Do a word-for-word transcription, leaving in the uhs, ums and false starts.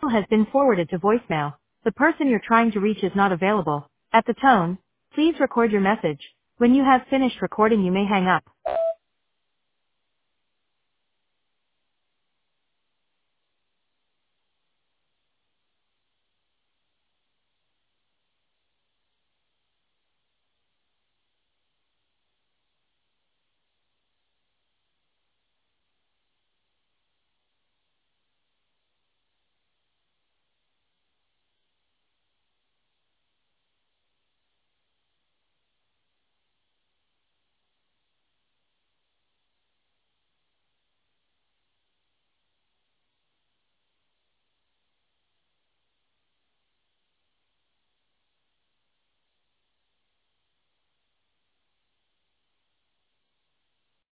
has been forwarded to voicemail. The person you're trying to reach is not available. At the tone, please record your message. When you have finished recording, you may hang up.